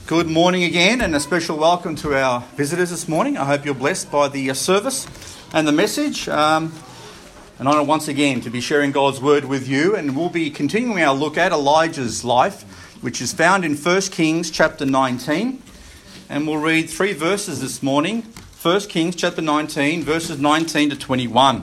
Good morning again, and a special welcome to our visitors this morning. I hope you're blessed by the service and the message. An honour once again to be sharing God's word with you, and we'll be continuing our look at Elijah's life, which is found in 1 Kings chapter 19. And we'll read 3 verses this morning. 1 Kings chapter 19, verses 19 to 21.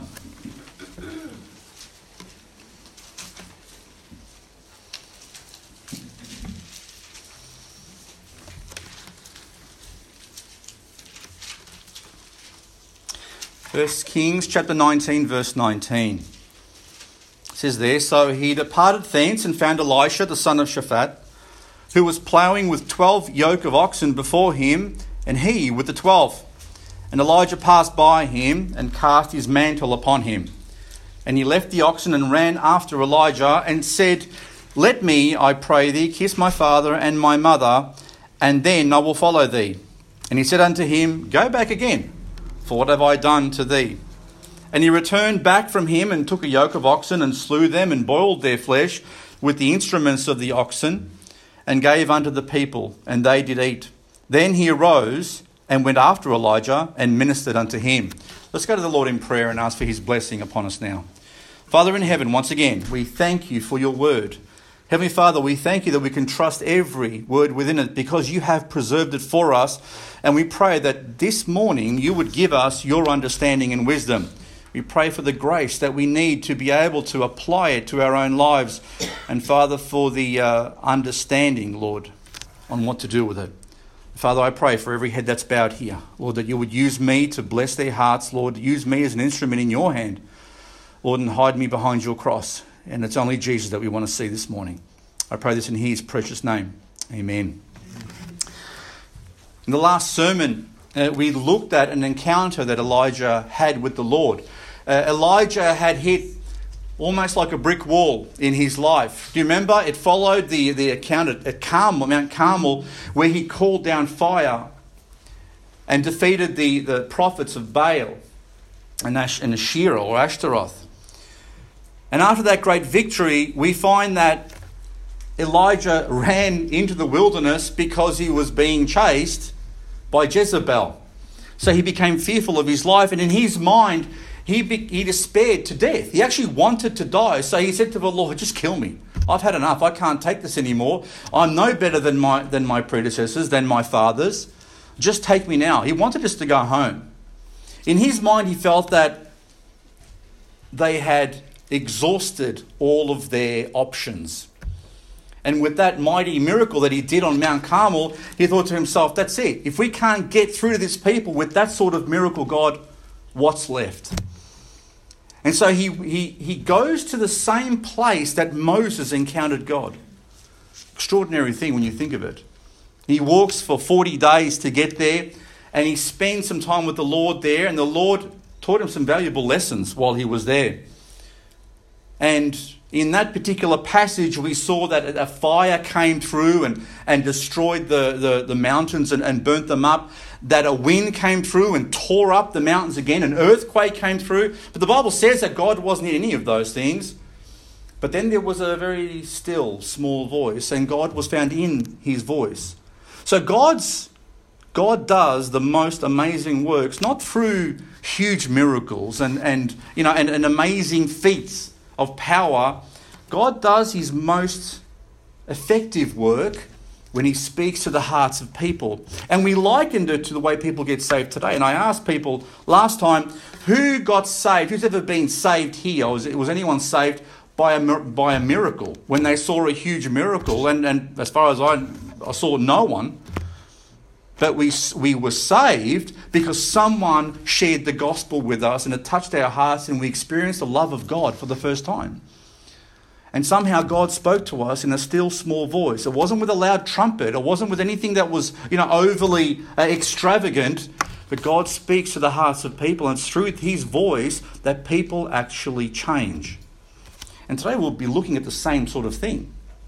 First Kings chapter 19, verse 19. It says there, "So he departed thence and found Elisha the son of Shaphat, who was ploughing with 12 yoke of oxen before him, and he with the 12. And Elijah passed by him and cast his mantle upon him. And he left the oxen and ran after Elijah and said, Let me, I pray thee, kiss my father and my mother, and then I will follow thee. And he said unto him, Go back again. For what have I done to thee? And he returned back from him and took a yoke of oxen and slew them and boiled their flesh with the instruments of the oxen and gave unto the people, and they did eat. Then he arose and went after Elijah and ministered unto him." Let's go to the Lord in prayer and ask for his blessing upon us now. Father in heaven, once again, we thank you for your word. Heavenly Father, we thank you that we can trust every word within it because you have preserved it for us. And we pray that this morning you would give us your understanding and wisdom. We pray for the grace that we need to be able to apply it to our own lives. And Father, for the understanding, Lord, on what to do with it. Father, I pray for every head that's bowed here, Lord, that you would use me to bless their hearts, Lord. Use me as an instrument in your hand, Lord, and hide me behind your cross. And it's only Jesus that we want to see this morning. I pray this in his precious name. Amen. In the last sermon, we looked at an encounter that Elijah had with the Lord. Elijah had hit almost like a brick wall in his life. Do you remember? It followed the account at Carmel, Mount Carmel, where he called down fire and defeated the prophets of Baal and Asherah or Ashtaroth. And after that great victory, we find that Elijah ran into the wilderness because he was being chased by Jezebel. So he became fearful of his life, and in his mind, he despaired to death. He actually wanted to die. So he said to the Lord, just kill me. I've had enough. I can't take this anymore. I'm no better than my predecessors, than my fathers. Just take me now. He wanted us to go home. In his mind, he felt that they had exhausted all of their options. And with that mighty miracle that he did on Mount Carmel, he thought to himself, that's it. If we can't get through to this people with that sort of miracle, God, what's left? And so he goes to the same place that Moses encountered God. Extraordinary thing when you think of it. He walks for 40 days to get there, and he spends some time with the Lord there, and the Lord taught him some valuable lessons while he was there. And in that particular passage, we saw that a fire came through and destroyed the mountains and burnt them up. That a wind came through and tore up the mountains again. An earthquake came through. But the Bible says that God wasn't in any of those things. But then there was a very still, small voice, and God was found in his voice. So God does the most amazing works, not through huge miracles and amazing feats of power. God does his most effective work when he speaks to the hearts of people. And we likened it to the way people get saved today. And I asked people last time, who got saved? Who's ever been saved here? Was anyone saved by a miracle? When they saw a huge miracle, and as far as I saw no one. But we were saved because someone shared the gospel with us and it touched our hearts and we experienced the love of God for the first time. And somehow God spoke to us in a still small voice. It wasn't with a loud trumpet. It wasn't with anything that was overly extravagant. But God speaks to the hearts of people, and it's through his voice that people actually change. And today we'll be looking at the same sort of thing.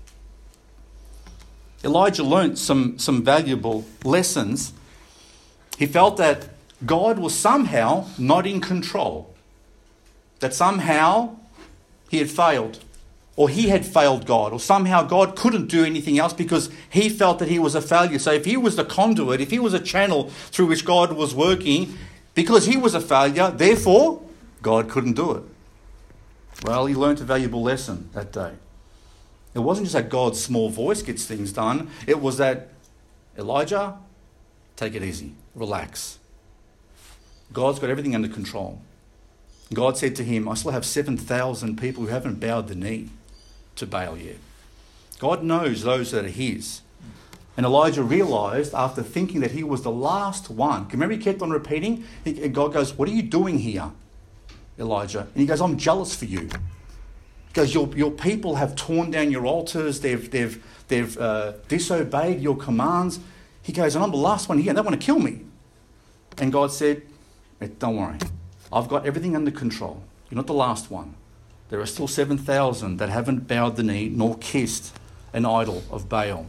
Elijah learnt some valuable lessons. He felt that God was somehow not in control. That somehow he had failed. or he had failed God, or somehow God couldn't do anything else because he felt that he was a failure. So if he was the conduit, if he was a channel through which God was working, because he was a failure, therefore God couldn't do it. Well, he learned a valuable lesson that day. It wasn't just that God's small voice gets things done. It was that, Elijah, take it easy, relax. God's got everything under control. God said to him, I still have 7,000 people who haven't bowed the knee to Baal yet. God knows those that are his. And Elijah realised, after thinking that he was the last one, remember he kept on repeating, and God goes, what are you doing here, Elijah? And he goes, I'm jealous for you. He goes, your people have torn down your altars, they've disobeyed your commands. He goes, and I'm the last one here, and they want to kill me. And God said, don't worry, I've got everything under control. You're not the last one. There are still 7,000 that haven't bowed the knee nor kissed an idol of Baal.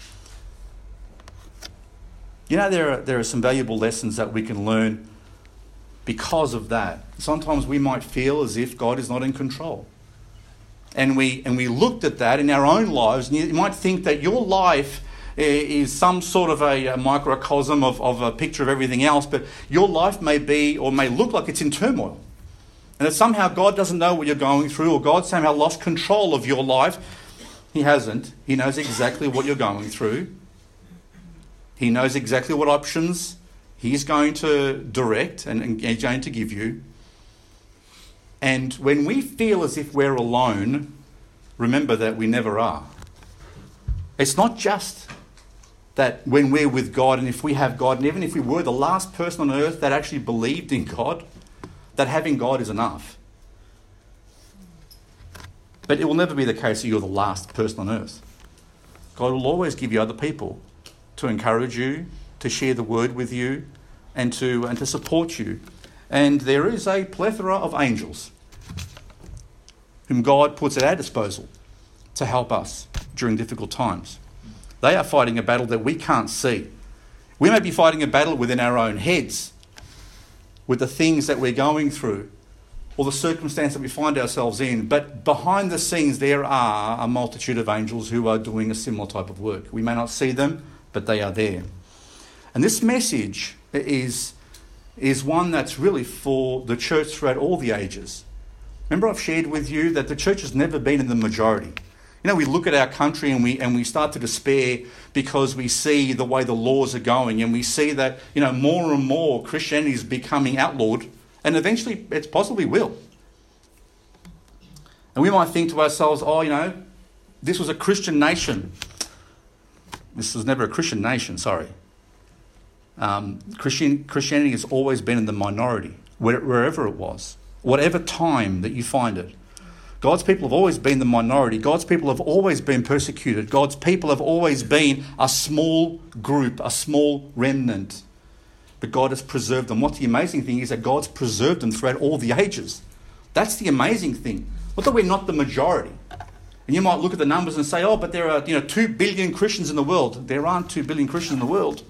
You know, there are some valuable lessons that we can learn because of that. Sometimes we might feel as if God is not in control. And we looked at that in our own lives, and you might think that your life is some sort of a microcosm of a picture of everything else, but your life may be or may look like it's in turmoil. And that somehow God doesn't know what you're going through, or God somehow lost control of your life. He hasn't. He knows exactly what you're going through. He knows exactly what options he's going to direct and he's going to give you. And when we feel as if we're alone, remember that we never are. It's not just that when we're with God and if we have God, and even if we were the last person on earth that actually believed in God, that having God is enough. But it will never be the case that you're the last person on earth. God will always give you other people to encourage you, to share the word with you, and to support you. And there is a plethora of angels whom God puts at our disposal to help us during difficult times. They are fighting a battle that we can't see. We may be fighting a battle within our own heads, with the things that we're going through, or the circumstance that we find ourselves in. But behind the scenes, there are a multitude of angels who are doing a similar type of work. We may not see them, but they are there. And this message is one that's really for the church throughout all the ages. Remember, I've shared with you that the church has never been in the majority. You know, we look at our country and we start to despair because we see the way the laws are going, and we see that, you know, more and more Christianity is becoming outlawed, and eventually it possibly will. And we might think to ourselves, oh, you know, this was a Christian nation. This was never a Christian nation, sorry. Christianity has always been in the minority, wherever it was, whatever time that you find it. God's people have always been the minority. God's people have always been persecuted. God's people have always been a small group, a small remnant. But God has preserved them. What's the amazing thing is that God's preserved them throughout all the ages. That's the amazing thing. Not that we're not the majority. And you might look at the numbers and say, oh, but there are 2 billion Christians in the world. There aren't 2 billion Christians in the world.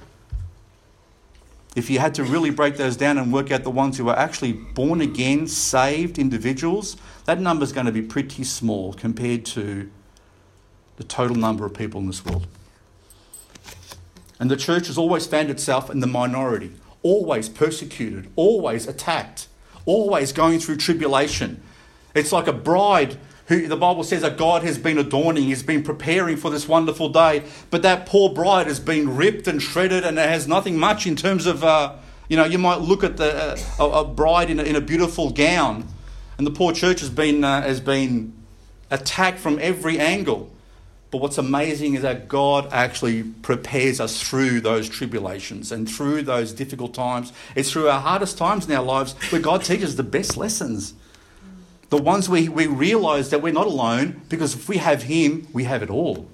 If you had to really break those down and work out the ones who are actually born again, saved individuals, that number is going to be pretty small compared to the total number of people in this world. And the church has always found itself in the minority, always persecuted, always attacked, always going through tribulation. It's like a bride who the Bible says that God has been adorning, He's been preparing for this wonderful day, but that poor bride has been ripped and shredded, and it has nothing much in terms of, you might look at a bride in a beautiful gown, and the poor church has been attacked from every angle. But what's amazing is that God actually prepares us through those tribulations and through those difficult times. It's through our hardest times in our lives where God teaches the best lessons. The ones we realise that we're not alone, because if we have Him, we have it all.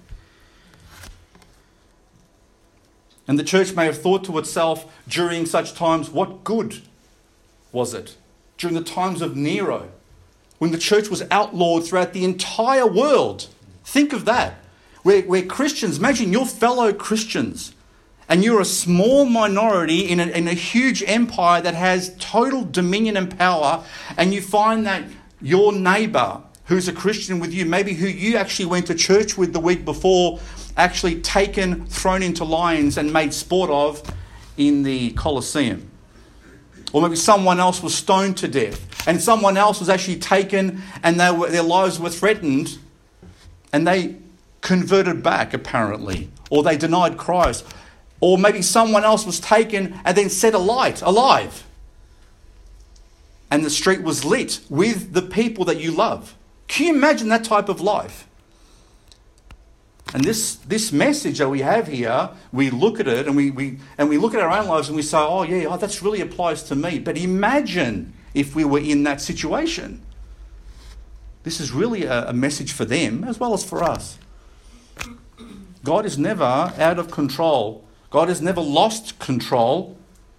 And the church may have thought to itself during such times, what good was it? During the times of Nero, when the church was outlawed throughout the entire world. Think of that. Where Christians, imagine your fellow Christians, and you're a small minority in a huge empire that has total dominion and power, and you find that your neighbour, who's a Christian with you, maybe who you actually went to church with the week before, actually taken, thrown into lions and made sport of in the Colosseum. Or maybe someone else was stoned to death and someone else was actually taken and their lives were threatened and they converted back apparently, or they denied Christ. Or maybe someone else was taken and then set alight, alive. And the street was lit with the people that you love. Can you imagine that type of life? And this message that we have here, we look at it and we look at our own lives and we say, oh yeah, that really applies to me. But imagine if we were in that situation. This is really a message for them as well as for us. God is never out of control. God has never lost control.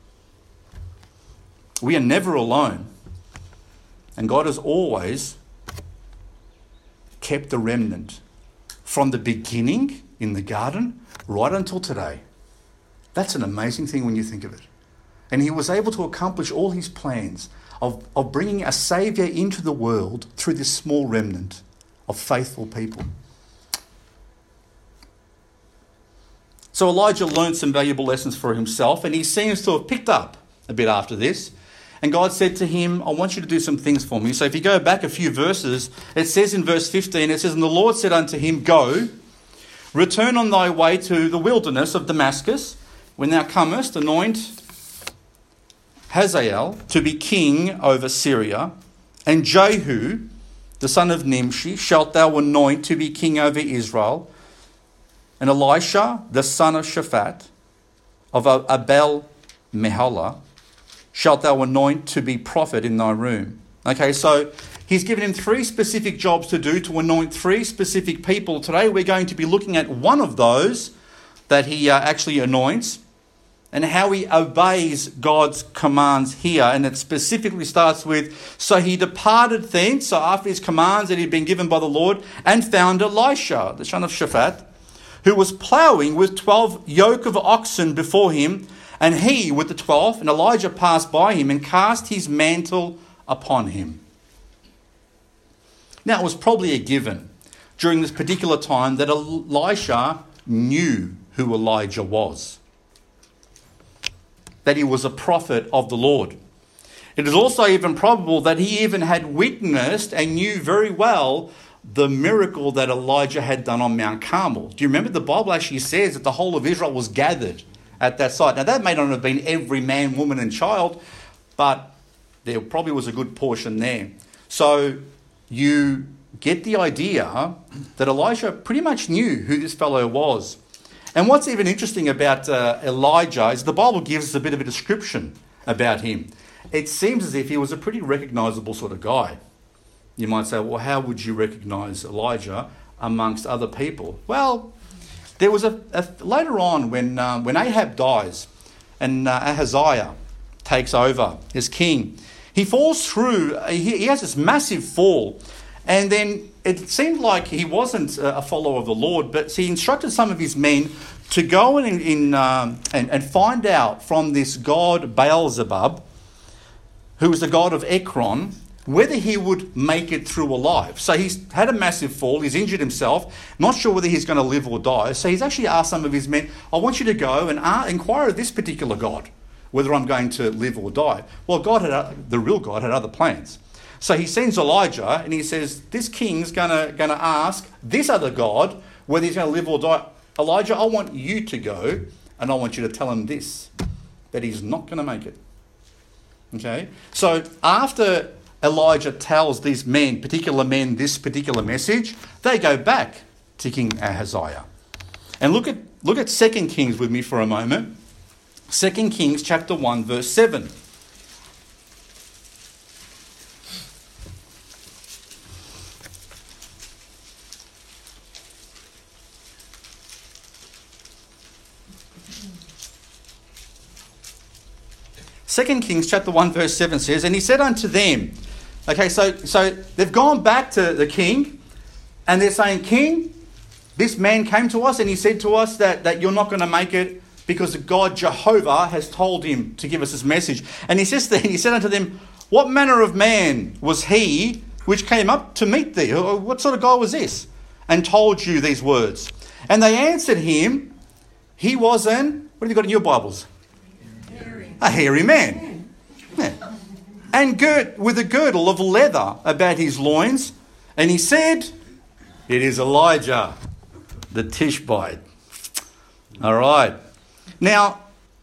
We are never alone. And God has always kept the remnant from the beginning in the garden right until today. That's an amazing thing when you think of it. And he was able to accomplish all his plans of bringing a saviour into the world through this small remnant of faithful people. So Elijah learned some valuable lessons for himself, and he seems to have picked up a bit after this. And God said to him, I want you to do some things for me. So if you go back a few verses, it says in verse 15, it says, and the Lord said unto him, go, return on thy way to the wilderness of Damascus. When thou comest, anoint Hazael to be king over Syria, and Jehu, the son of Nimshi, shalt thou anoint to be king over Israel, and Elisha, the son of Shaphat, of Abel Meholah, shalt thou anoint to be prophet in thy room. Okay, so he's given him 3 specific jobs to do, to anoint 3 specific people. Today we're going to be looking at one of those that he actually anoints and how he obeys God's commands here. And it specifically starts with, so he departed thence, so after his commands that he'd been given by the Lord, and found Elisha, the son of Shaphat, who was ploughing with 12 yoke of oxen before him, and he with the 12th, and Elijah passed by him and cast his mantle upon him. Now, it was probably a given during this particular time that Elisha knew who Elijah was, that he was a prophet of the Lord. It is also even probable that he even had witnessed and knew very well the miracle that Elijah had done on Mount Carmel. Do you remember the Bible actually says that the whole of Israel was gathered at that site? Now, that may not have been every man, woman and child, but there probably was a good portion there. So you get the idea that Elijah pretty much knew who this fellow was. And what's even interesting about Elijah is the Bible gives us a bit of a description about him. It seems as if he was a pretty recognisable sort of guy. You might say, well, how would you recognise Elijah amongst other people? Well, there was later on when Ahab dies and Ahaziah takes over as king, he falls through, he has this massive fall. And then it seemed like he wasn't a follower of the Lord, but he instructed some of his men to go and find out from this god Baal-zebub, who was the god of Ekron, whether he would make it through alive. So he's had a massive fall, he's injured himself, not sure whether he's going to live or die. So he's actually asked some of his men, I want you to go and inquire of this particular God, whether I'm going to live or die. Well, the real God had other plans. So he sends Elijah and he says, this king's going to ask this other God whether he's going to live or die. Elijah, I want you to go and I want you to tell him this, that he's not going to make it. Okay? So after Elijah tells these particular men, this particular message, they go back to King Ahaziah. And look at 2 Kings with me for a moment. 2 Kings chapter 1 verse 7. Second Kings chapter 1 verse 7 says, and he said unto them, okay, so they've gone back to the king and they're saying, King, this man came to us and he said to us that you're not going to make it because God Jehovah has told him to give us this message. And he said unto them, what manner of man was he which came up to meet thee? What sort of guy was this? And told you these words. And they answered him, he was what have you got in your Bibles? A hairy man. Yeah. And with a girdle of leather about his loins. And he said, it is Elijah, the Tishbite. All right. Now,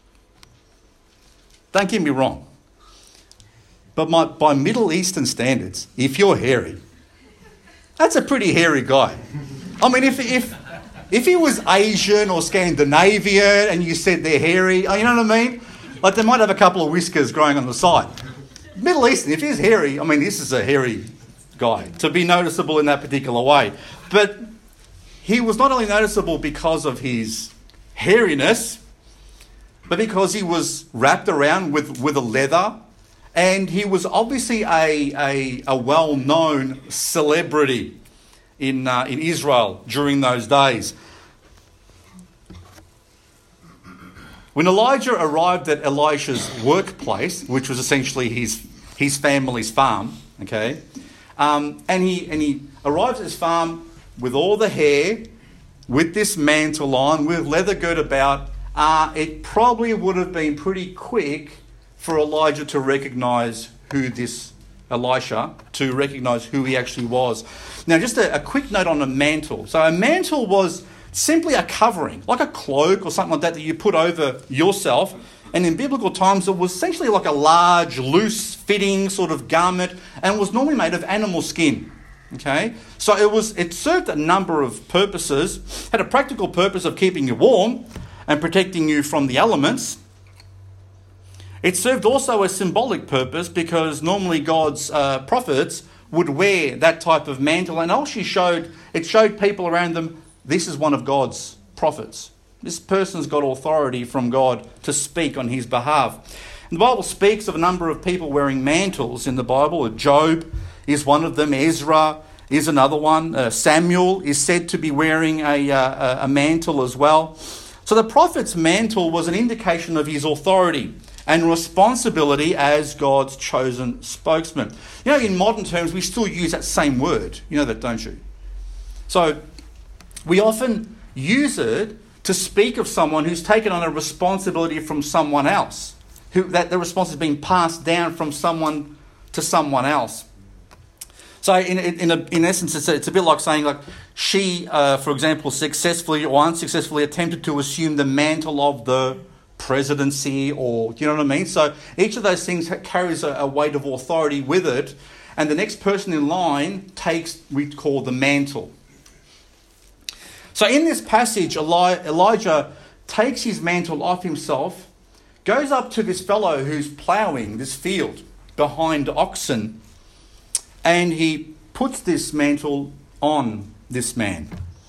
don't get me wrong. But by Middle Eastern standards, if you're hairy, that's a pretty hairy guy. I mean, if he was Asian or Scandinavian and you said they're hairy, you know what I mean? Like they might have a couple of whiskers growing on the side. Middle Eastern, if he's hairy, I mean, this is a hairy guy to be noticeable in that particular way. But he was not only noticeable because of his hairiness, but because he was wrapped around with a leather, and he was obviously a well-known celebrity in Israel during those days. When Elijah arrived at Elisha's workplace, which was essentially his family's farm, okay, and he arrived at his farm with all the hair, with this mantle on, with leather girt about, it probably would have been pretty quick for Elijah to recognise Elisha, to recognise who he actually was. Now, just a quick note on a mantle. So a mantle was simply a covering, like a cloak or something like that you put over yourself. And in biblical times, it was essentially like a large, loose-fitting sort of garment and was normally made of animal skin. Okay? So it served a number of purposes. Had a practical purpose of keeping you warm and protecting you from the elements. It served also a symbolic purpose because normally God's prophets would wear that type of mantle, and also showed people around them, this is one of God's prophets. This person's got authority from God to speak on his behalf. And the Bible speaks of a number of people wearing mantles in the Bible. Job is one of them. Ezra is another one. Samuel is said to be wearing a mantle as well. So the prophet's mantle was an indication of his authority and responsibility as God's chosen spokesman. You know, in modern terms, we still use that same word. You know that, don't you? So we often use it to speak of someone who's taken on a responsibility from someone else, that the responsibility is being passed down from someone to someone else. So in essence, it's a bit like saying, like, she, for example, successfully or unsuccessfully attempted to assume the mantle of the presidency, or do you know what I mean? So each of those things carries a weight of authority with it, and the next person in line takes, we call, the mantle. So in this passage, Elijah takes his mantle off himself, goes up to this fellow who's ploughing this field behind oxen, and he puts this mantle on this man.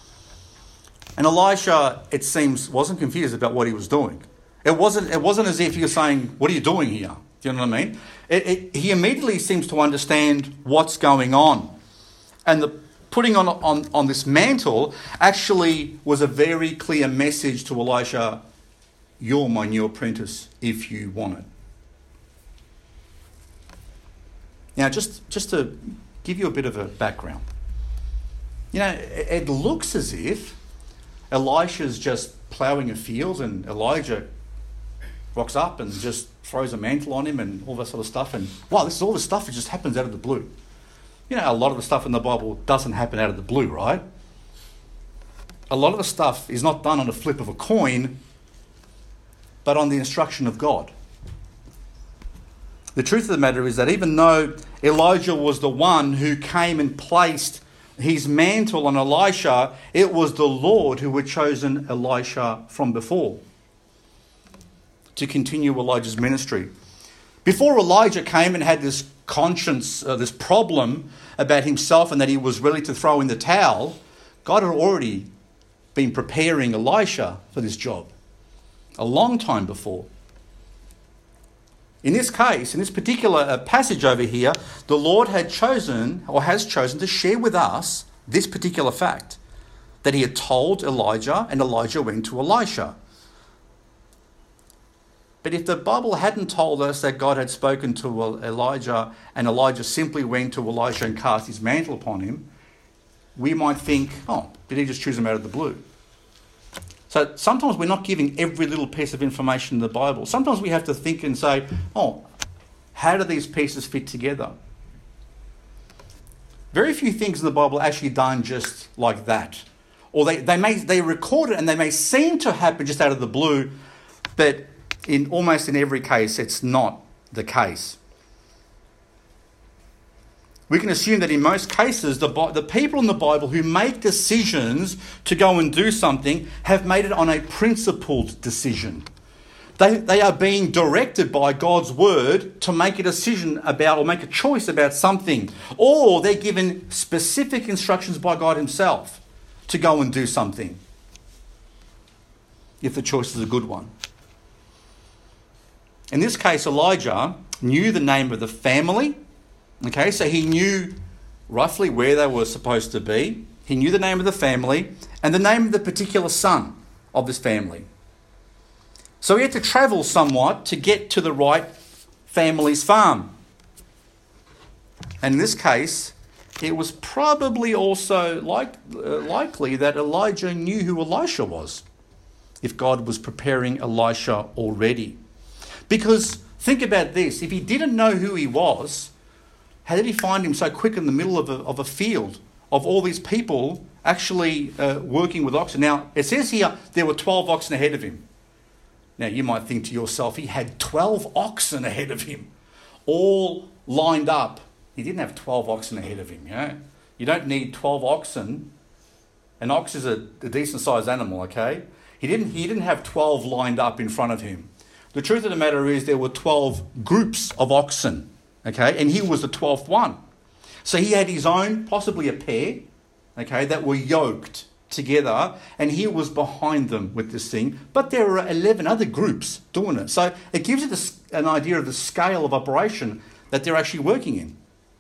And Elisha, it seems, wasn't confused about what he was doing. It wasn't as if he was saying, what are you doing here? Do you know what I mean? He immediately seems to understand what's going on. And the putting on this mantle actually was a very clear message to Elisha, you're my new apprentice if you want it. Now, just to give you a bit of a background. You know, it looks as if Elisha's just ploughing a field and Elijah rocks up and just throws a mantle on him and all that sort of stuff. And wow, all this stuff, it just happens out of the blue. You know, a lot of the stuff in the Bible doesn't happen out of the blue, right? A lot of the stuff is not done on a flip of a coin, but on the instruction of God. The truth of the matter is that even though Elijah was the one who came and placed his mantle on Elisha, it was the Lord who had chosen Elisha from before to continue Elijah's ministry. Before Elijah came and had this conscience, this problem about himself and that he was ready to throw in the towel, God had already been preparing Elisha for this job a long time before. In this case, in this particular passage over here, the Lord had chosen or has chosen to share with us this particular fact, that he had told Elijah and Elijah went to Elisha. But if the Bible hadn't told us that God had spoken to Elijah and Elijah simply went to Elisha and cast his mantle upon him, we might think, oh, did he just choose him out of the blue? So sometimes we're not giving every little piece of information in the Bible. Sometimes we have to think and say, oh, how do these pieces fit together? Very few things in the Bible are actually done just like that. Or they record it and they may seem to happen just out of the blue, but almost in every case, it's not the case. We can assume that in most cases, the people in the Bible who make decisions to go and do something have made it on a principled decision. They are being directed by God's word to make a decision about or make a choice about something. Or they're given specific instructions by God himself to go and do something, if the choice is a good one. In this case, Elijah knew the name of the family. Okay, so he knew roughly where they were supposed to be. He knew the name of the family and the name of the particular son of this family. So he had to travel somewhat to get to the right family's farm. And in this case, it was probably also likely that Elijah knew who Elisha was, if God was preparing Elisha already. Because think about this, if he didn't know who he was, how did he find him so quick in the middle of a field of all these people actually working with oxen? Now, it says here there were 12 oxen ahead of him. Now, you might think to yourself, he had 12 oxen ahead of him, all lined up. He didn't have 12 oxen ahead of him, you know. You don't need 12 oxen. An ox is a decent-sized animal, okay? He didn't have 12 lined up in front of him. The truth of the matter is there were 12 groups of oxen, okay? And he was the 12th one. So he had his own, possibly a pair, okay, that were yoked together, and he was behind them with this thing. But there were 11 other groups doing it. So it gives you an idea of the scale of operation that they're actually working in.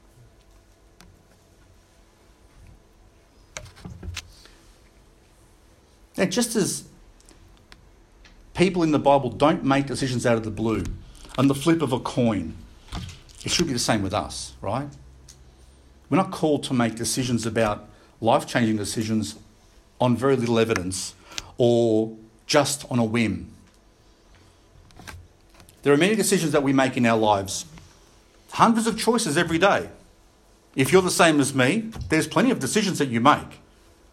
And just as people in the Bible don't make decisions out of the blue, on the flip of a coin, it should be the same with us, right? We're not called to make decisions about life-changing decisions on very little evidence or just on a whim. There are many decisions that we make in our lives, hundreds of choices every day. If you're the same as me, there's plenty of decisions that you make.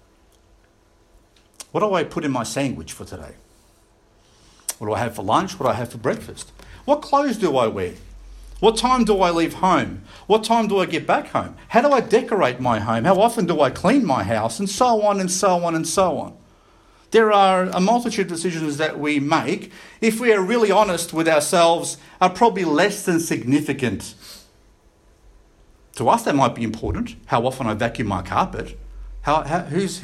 What do I put in my sandwich for today? What do I have for lunch? What do I have for breakfast? What clothes do I wear? What time do I leave home? What time do I get back home? How do I decorate my home? How often do I clean my house? And so on and so on and so on. There are a multitude of decisions that we make, if we are really honest with ourselves, are probably less than significant. To us, that might be important. How often I vacuum my carpet. Who's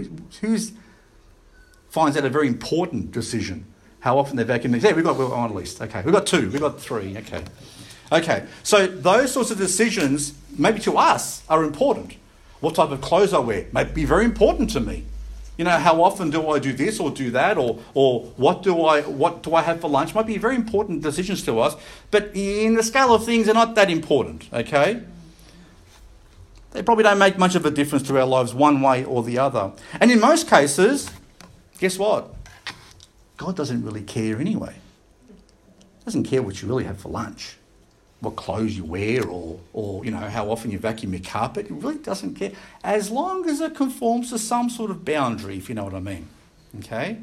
finds that a very important decision? How often they vacuum? Yeah, we're on a list. Okay, we've got 2. We've got 3. Okay. So those sorts of decisions, maybe to us, are important. What type of clothes I wear may be very important to me. You know, how often do I do this or do that, or what do I have for lunch? Might be very important decisions to us, but in the scale of things, they're not that important. Okay. They probably don't make much of a difference to our lives one way or the other. And in most cases, guess what? God doesn't really care anyway. He doesn't care what you really have for lunch, what clothes you wear, or you know, how often you vacuum your carpet. He really doesn't care, as long as it conforms to some sort of boundary, if you know what I mean. Okay?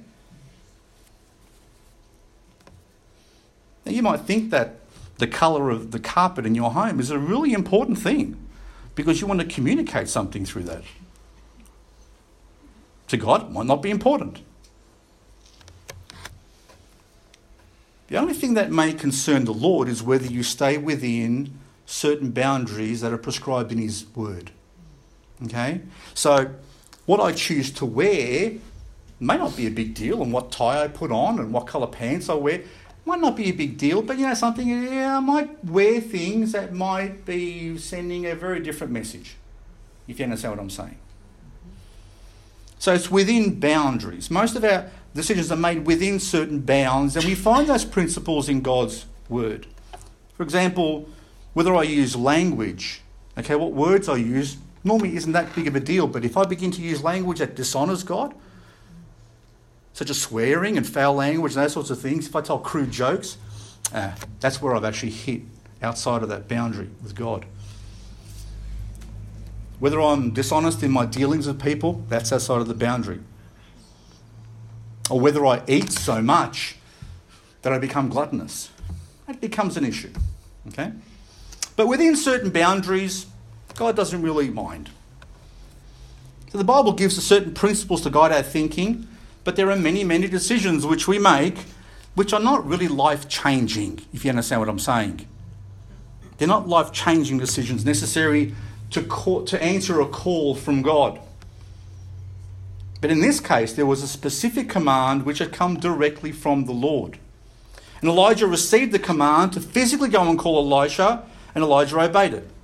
Now you might think that the colour of the carpet in your home is a really important thing, because you want to communicate something through that. To God, it might not be important. The only thing that may concern the Lord is whether you stay within certain boundaries that are prescribed in his word. Okay? So what I choose to wear may not be a big deal, and what tie I put on and what colour pants I wear might not be a big deal, but you know something, I might wear things that might be sending a very different message, if you understand what I'm saying. So it's within boundaries. Most of our decisions are made within certain bounds, and we find those principles in God's word. For example, whether I use language, okay, what words I use normally isn't that big of a deal, but if I begin to use language that dishonours God, such as swearing and foul language and those sorts of things, if I tell crude jokes, that's where I've actually hit outside of that boundary with God. Whether I'm dishonest in my dealings with people, that's outside of the boundary. Or whether I eat so much that I become gluttonous, that becomes an issue. Okay? But within certain boundaries, God doesn't really mind. So the Bible gives us certain principles to guide our thinking, but there are many, many decisions which we make which are not really life-changing, if you understand what I'm saying. They're not life-changing decisions necessary to answer a call from God. But in this case, there was a specific command which had come directly from the Lord. And Elijah received the command to physically go and call Elisha, and Elijah obeyed it.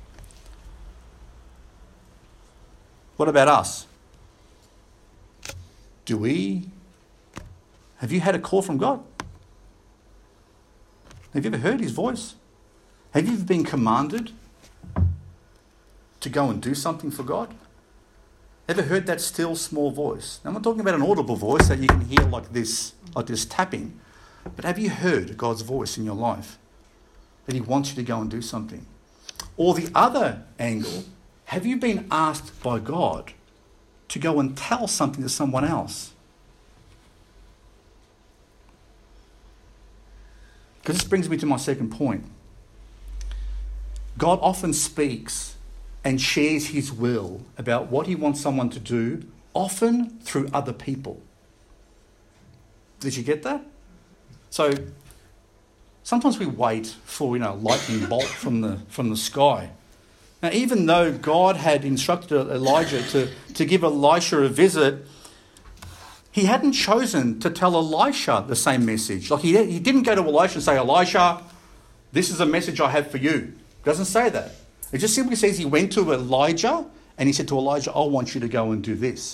What about us? Have you had a call from God? Have you ever heard his voice? Have you ever been commanded to go and do something for God? Ever heard that still small voice? Now, I'm not talking about an audible voice that you can hear like this tapping. But have you heard God's voice in your life? That he wants you to go and do something? Or the other angle, have you been asked by God to go and tell something to someone else? Because this brings me to my second point. God often speaks and shares his will about what he wants someone to do, often through other people. Did you get that? So sometimes we wait for a lightning bolt from the sky. Now, even though God had instructed Elijah to give Elisha a visit, he hadn't chosen to tell Elisha the same message. Like he didn't go to Elisha and say, Elisha, this is a message I have for you. It doesn't say that. It just simply says he went to Elijah and he said to Elijah, I want you to go and do this.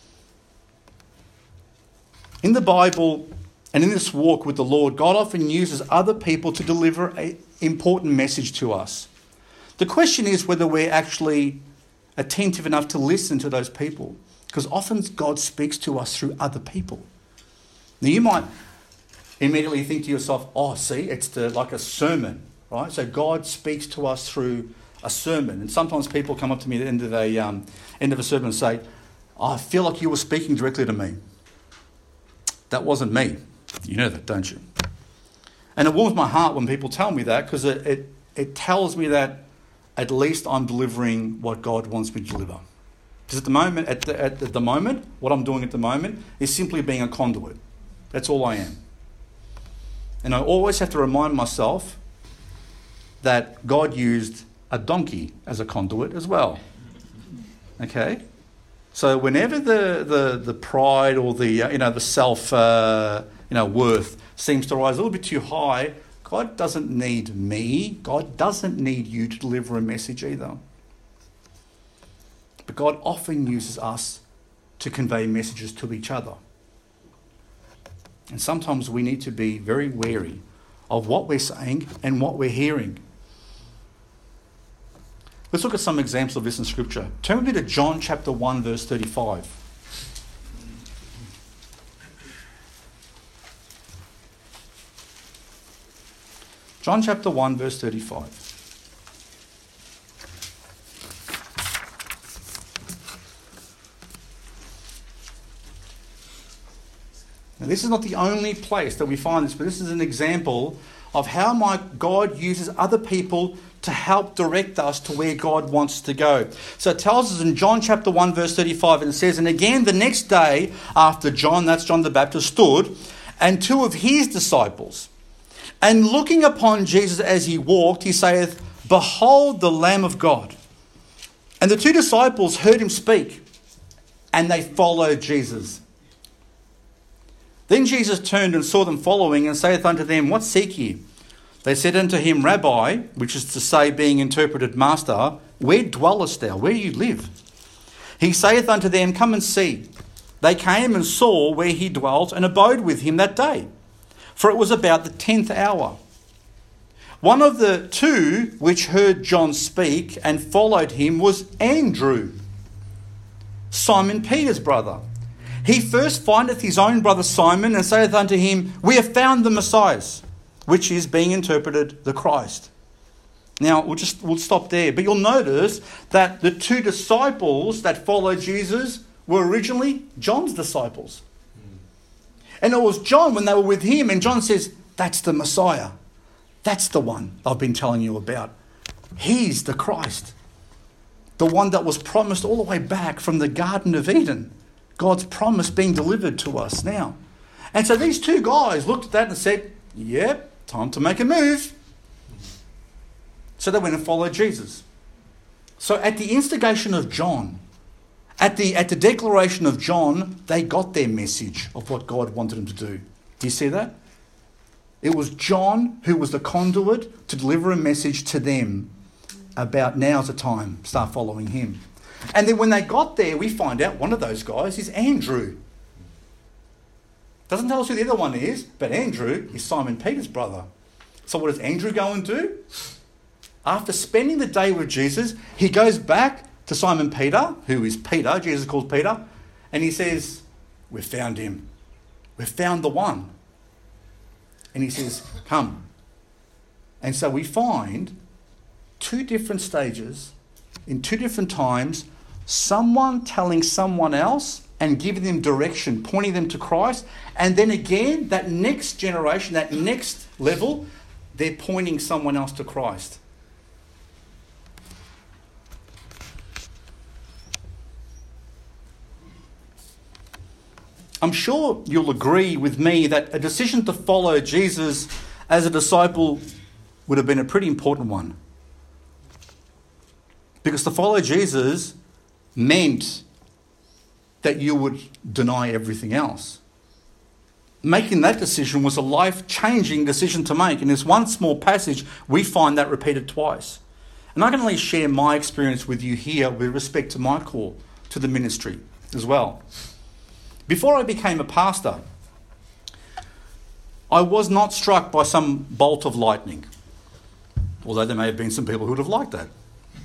In the Bible and in this walk with the Lord, God often uses other people to deliver an important message to us. The question is whether we're actually attentive enough to listen to those people. Because often God speaks to us through other people. Now you might immediately think to yourself, oh, see, it's like a sermon, right? So God speaks to us through a sermon. And sometimes people come up to me at the end of a sermon and say, I feel like you were speaking directly to me. That wasn't me. You know that, don't you? And it warms my heart when people tell me that, because it tells me that at least I'm delivering what God wants me to deliver. Because at the moment, what I'm doing at the moment is simply being a conduit. That's all I am. And I always have to remind myself that God used a donkey as a conduit as well. Okay? So whenever the pride or the self worth seems to rise a little bit too high, God doesn't need me. God doesn't need you to deliver a message either. But God often uses us to convey messages to each other. And sometimes we need to be very wary of what we're saying and what we're hearing. Let's look at some examples of this in Scripture. Turn with me to John chapter 1, verse 35. John chapter 1, verse 35. Now, this is not the only place that we find this, but this is an example of how God uses other people to help direct us to where God wants to go. So it tells us in John chapter 1, verse 35, and it says, And again the next day after John, that's John the Baptist, stood, and two of his disciples, and looking upon Jesus as he walked, he saith, Behold the Lamb of God. And the two disciples heard him speak, and they followed Jesus. Then Jesus turned and saw them following, and saith unto them, What seek ye? They said unto him, Rabbi, which is to say, being interpreted, Master, where dwellest thou? Where do you live? He saith unto them, Come and see. They came and saw where he dwelt, and abode with him that day. For it was about the 10th hour. One of the two which heard John speak and followed him was Andrew, Simon Peter's brother. He first findeth his own brother Simon, and saith unto him, We have found the Messiah, which is, being interpreted, the Christ. Now, we'll stop there. But you'll notice that the two disciples that followed Jesus were originally John's disciples. And it was John when they were with him, and John says, That's the Messiah. That's the one I've been telling you about. He's the Christ. The one that was promised all the way back from the Garden of Eden. God's promise being delivered to us now. And so these two guys looked at that and said, Yep, time to make a move. So they went and followed Jesus. So at the instigation of John, at the declaration of John, they got their message of what God wanted them to do. Do you see that? It was John who was the conduit to deliver a message to them about now's the time, start following him. And then when they got there, we find out one of those guys is Andrew. Doesn't tell us who the other one is, but Andrew is Simon Peter's brother. So what does Andrew go and do? After spending the day with Jesus, he goes back to Simon Peter, who is Peter, Jesus calls Peter, and he says, We've found him. We've found the one. And he says, Come. And so we find two different stages, in two different times, someone telling someone else and giving them direction, pointing them to Christ. And then again, that next generation, that next level, they're pointing someone else to Christ. I'm sure you'll agree with me that a decision to follow Jesus as a disciple would have been a pretty important one. Because to follow Jesus meant that you would deny everything else. Making that decision was a life-changing decision to make. In this one small passage, we find that repeated twice. And I can only share my experience with you here with respect to my call to the ministry as well. Before I became a pastor, I was not struck by some bolt of lightning, although there may have been some people who would have liked that.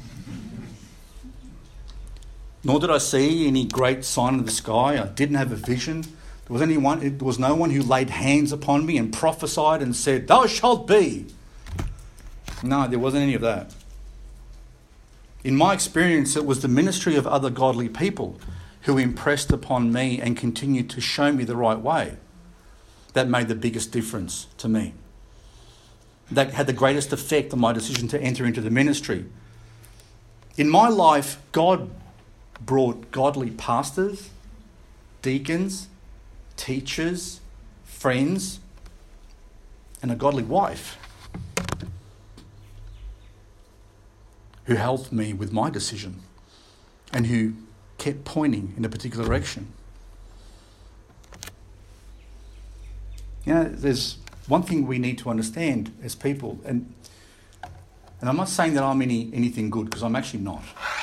Nor did I see any great sign in the sky. I didn't have a vision. There was no one who laid hands upon me and prophesied and said, Thou shalt be. No, there wasn't any of that. In my experience, it was the ministry of other godly people who impressed upon me and continued to show me the right way that made the biggest difference to me. That had the greatest effect on my decision to enter into the ministry. In my life, God brought godly pastors, deacons, teachers, friends, and a godly wife who helped me with my decision and who kept pointing in a particular direction. You know, there's one thing we need to understand as people, and I'm not saying that I'm anything good, because I'm actually not.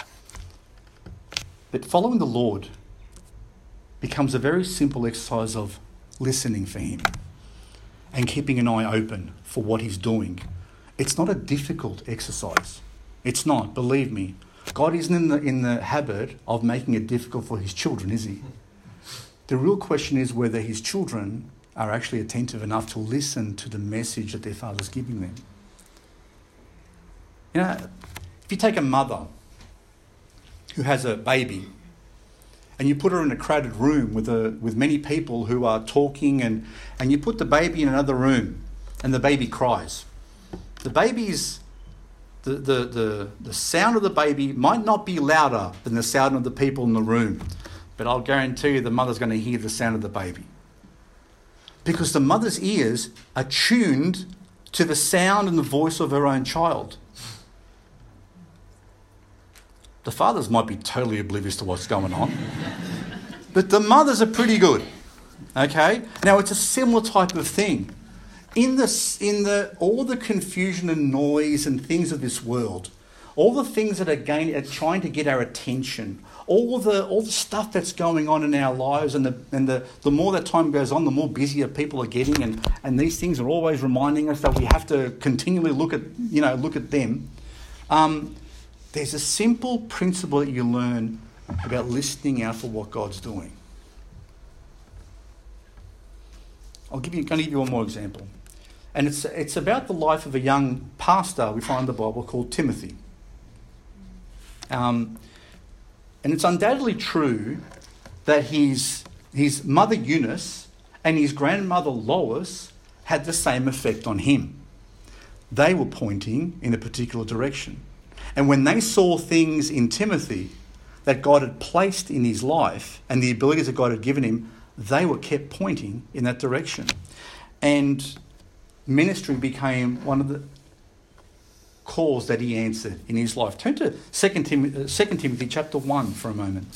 But following the Lord becomes a very simple exercise of listening for him and keeping an eye open for what he's doing. It's not a difficult exercise. It's not, believe me. God isn't in the habit of making it difficult for his children, is he? The real question is whether his children are actually attentive enough to listen to the message that their father's giving them. You know, if you take a mother who has a baby and you put her in a crowded room with many people who are talking, and you put the baby in another room and the baby cries. The baby's The sound of the baby might not be louder than the sound of the people in the room, but I'll guarantee you the mother's going to hear the sound of the baby. Because the mother's ears are tuned to the sound and the voice of her own child. The fathers might be totally oblivious to what's going on, but the mothers are pretty good. Okay? Now, it's a similar type of thing. In all the confusion and noise and things of this world, all the things that are trying to get our attention, all the stuff that's going on in our lives, and the more that time goes on, the more busier people are getting, and these things are always reminding us that we have to continually look at them. There's a simple principle that you learn about listening out for what God's doing. I'm going to give you one more example. And it's about the life of a young pastor we find in the Bible called Timothy. And it's undoubtedly true that his mother Eunice and his grandmother Lois had the same effect on him. They were pointing in a particular direction. And when they saw things in Timothy that God had placed in his life and the abilities that God had given him, they were kept pointing in that direction. And ministry became one of the calls that he answered in his life. Turn to 2 Timothy chapter 1 for a moment.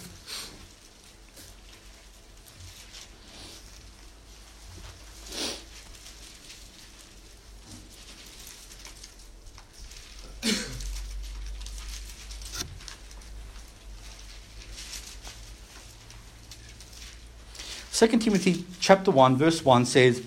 Second Timothy chapter 1 verse 1 says,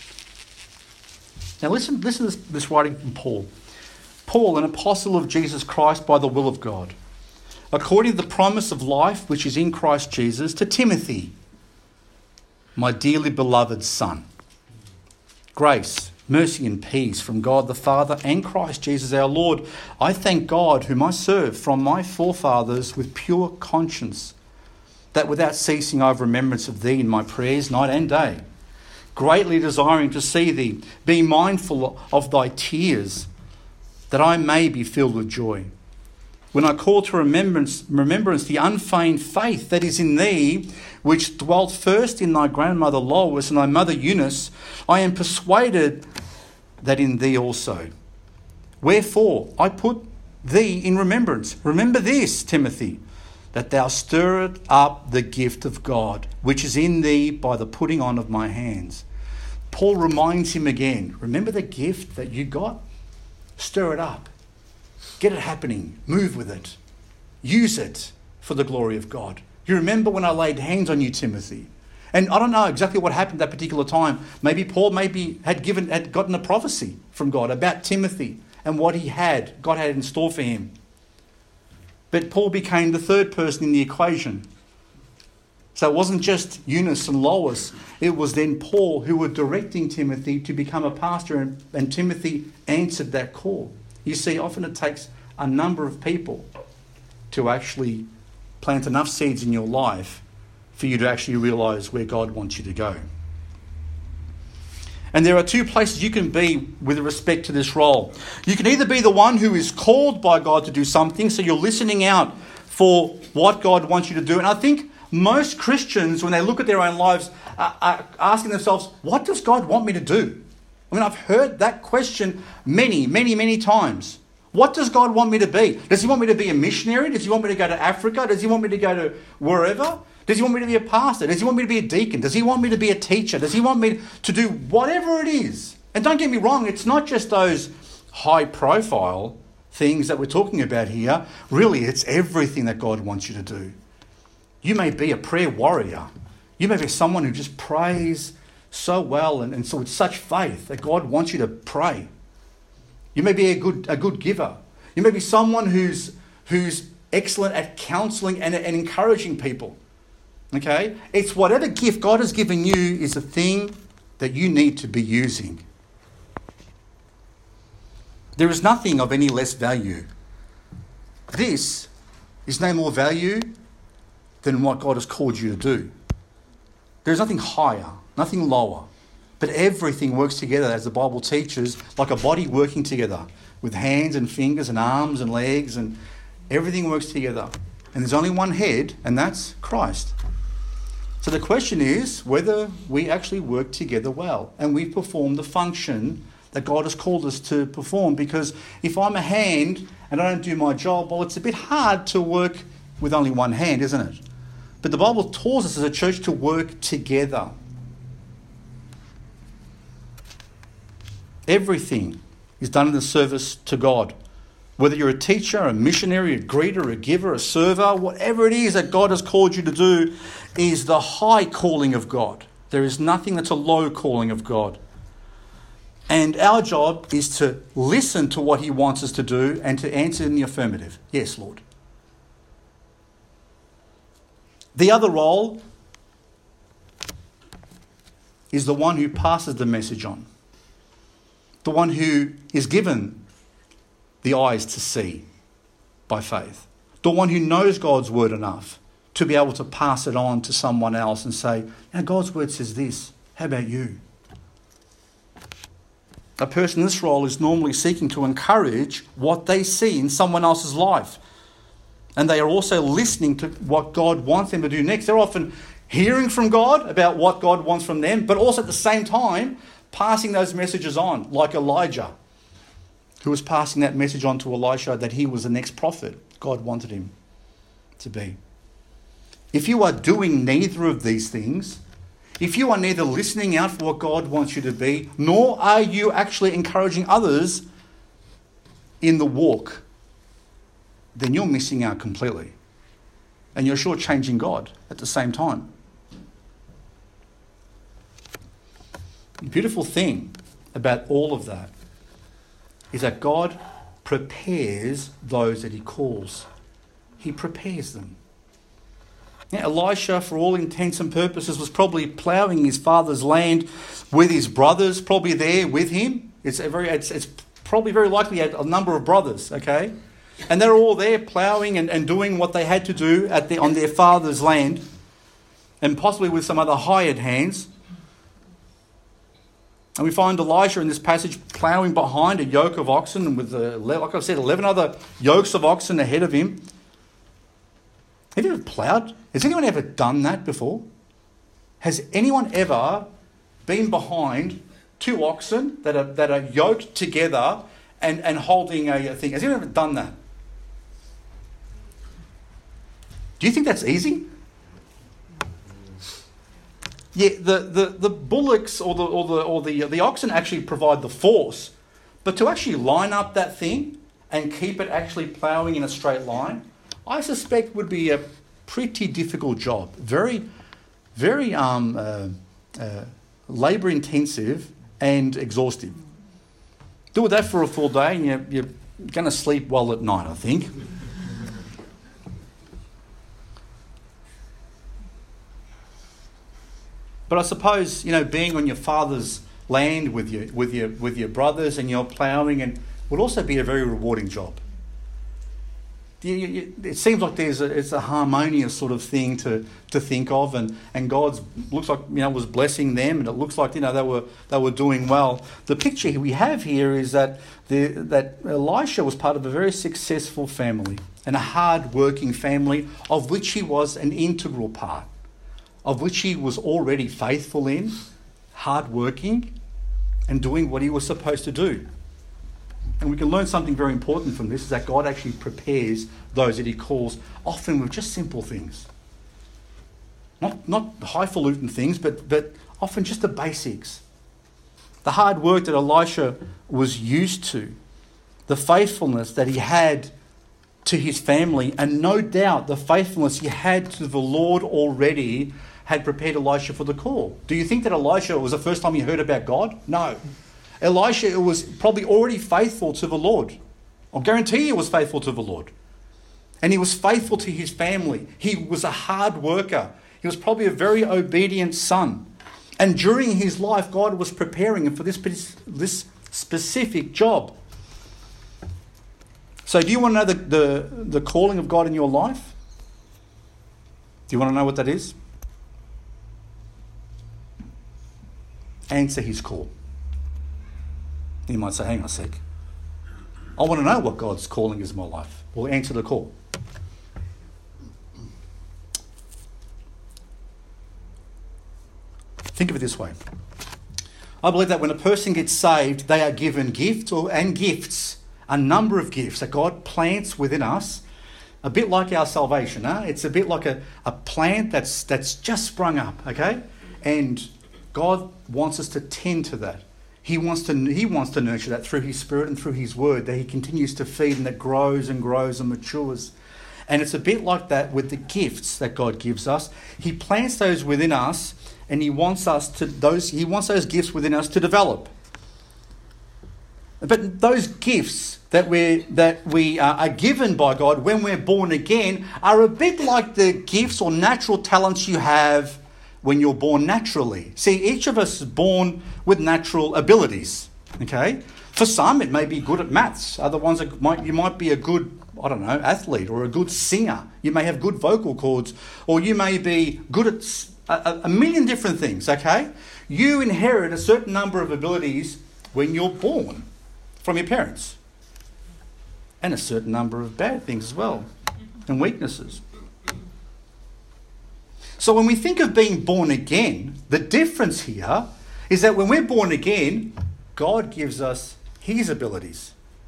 now listen to this writing from Paul. Paul, an apostle of Jesus Christ by the will of God, according to the promise of life which is in Christ Jesus, to Timothy, my dearly beloved son. Grace, mercy and peace from God the Father and Christ Jesus our Lord. I thank God whom I serve from my forefathers with pure conscience, that without ceasing I have remembrance of thee in my prayers night and day, greatly desiring to see thee, being mindful of thy tears, that I may be filled with joy. When I call to remembrance the unfeigned faith that is in thee, which dwelt first in thy grandmother Lois and thy mother Eunice, I am persuaded that in thee also. Wherefore I put thee in remembrance. Remember this, Timothy, that thou stirred up the gift of God, which is in thee by the putting on of my hands. Paul reminds him again, remember the gift that you got? Stir it up. Get it happening. Move with it. Use it for the glory of God. You remember when I laid hands on you, Timothy? And I don't know exactly what happened at that particular time. Maybe Paul had gotten a prophecy from God about Timothy and what God had in store for him. But Paul became the third person in the equation. So it wasn't just Eunice and Lois. It was then Paul who were directing Timothy to become a pastor, and Timothy answered that call. You see, often it takes a number of people to actually plant enough seeds in your life for you to actually realise where God wants you to go. And there are two places you can be with respect to this role. You can either be the one who is called by God to do something, so you're listening out for what God wants you to do. And I think most Christians, when they look at their own lives, are asking themselves, what does God want me to do? I mean, I've heard that question many, many, many times. What does God want me to be? Does he want me to be a missionary? Does he want me to go to Africa? Does he want me to go to wherever? Does he want me to be a pastor? Does he want me to be a deacon? Does he want me to be a teacher? Does he want me to do whatever it is? And don't get me wrong, it's not just those high-profile things that we're talking about here. Really, it's everything that God wants you to do. You may be a prayer warrior. You may be someone who just prays so well and so with such faith that God wants you to pray. You may be a good giver. You may be someone who's excellent at counselling and encouraging people. Okay? It's whatever gift God has given you is a thing that you need to be using. There is nothing of any less value. This is no more value than what God has called you to do. There's nothing higher, nothing lower, but everything works together, as the Bible teaches, like a body working together with hands and fingers and arms and legs, and everything works together. And there's only one head, and that's Christ. So the question is whether we actually work together well and we perform the function that God has called us to perform. Because if I'm a hand and I don't do my job, well, it's a bit hard to work with only one hand, isn't it? But the Bible tells us as a church to work together. Everything is done in the service to God. Whether you're a teacher, a missionary, a greeter, a giver, a server, whatever it is that God has called you to do is the high calling of God. There is nothing that's a low calling of God. And our job is to listen to what he wants us to do and to answer in the affirmative. Yes, Lord. The other role is the one who passes the message on. The one who is given the eyes to see by faith. The one who knows God's word enough to be able to pass it on to someone else and say, now God's word says this. How about you? A person in this role is normally seeking to encourage what they see in someone else's life. And they are also listening to what God wants them to do next. They're often hearing from God about what God wants from them, but also at the same time passing those messages on, like Elijah, who was passing that message on to Elisha that he was the next prophet God wanted him to be. If you are doing neither of these things, if you are neither listening out for what God wants you to be, nor are you actually encouraging others in the walk, then you're missing out completely. And you're shortchanging God at the same time. The beautiful thing about all of that is that God prepares those that he calls. He prepares them. Now, Elisha, for all intents and purposes, was probably ploughing his father's land with his brothers, probably there with him. It's probably very likely he had a number of brothers, okay? And they're all there ploughing and doing what they had to do on their father's land, and possibly with some other hired hands. And we find Elisha in this passage ploughing behind a yoke of oxen, and with, like I said, 11 other yokes of oxen ahead of him. Have you ever ploughed? Has anyone ever done that before? Has anyone ever been behind two oxen that are yoked together and holding a thing? Has anyone ever done that? Do you think that's easy? Yeah, the bullocks or the oxen actually provide the force, but to actually line up that thing and keep it actually ploughing in a straight line, I suspect would be a pretty difficult job. Very, very labour intensive and exhaustive. Do that for a full day and you're going to sleep well at night, I think. But I suppose, being on your father's land with your brothers and you're ploughing would also be a very rewarding job. It seems like it's a harmonious sort of thing to think of, and God looks like was blessing them, and it looks like they were doing well. The picture we have here is that Elisha was part of a very successful family and a hard-working family of which he was an integral part, of which he was already faithful in, hard-working, and doing what he was supposed to do. And we can learn something very important from this, is that God actually prepares those that he calls, often with just simple things. Not highfalutin things, but often just the basics. The hard work that Elisha was used to, the faithfulness that he had to his family, and no doubt the faithfulness he had to the Lord already had prepared Elisha for the call. Do you think that Elisha was the first time he heard about God? No. Elisha was probably already faithful to the Lord. I'll guarantee he was faithful to the Lord. And he was faithful to his family. He was a hard worker. He was probably a very obedient son. And during his life, God was preparing him for this specific job. So do you want to know the calling of God in your life? Do you want to know what that is? Answer his call. You might say, hang on a sec. I want to know what God's calling is in my life. Well, answer the call. Think of it this way. I believe that when a person gets saved, they are given gifts, a number of gifts that God plants within us, a bit like our salvation. It's a bit like a plant that's just sprung up, okay? And God wants us to tend to that. He wants to nurture that through His Spirit and through His Word, that He continues to feed and that grows and grows and matures. And it's a bit like that with the gifts that God gives us. He plants those within us, and He wants those gifts within us to develop. But those gifts that we are given by God when we're born again are a bit like the gifts or natural talents you have when you're born naturally. See, each of us is born with natural abilities, okay? For some, it may be good at maths. Other ones, you might be a good, athlete or a good singer. You may have good vocal cords, or you may be good at a million different things, okay? You inherit a certain number of abilities when you're born from your parents. And a certain number of bad things as well, and weaknesses. So when we think of being born again, the difference here is that when we're born again, God gives us His abilities.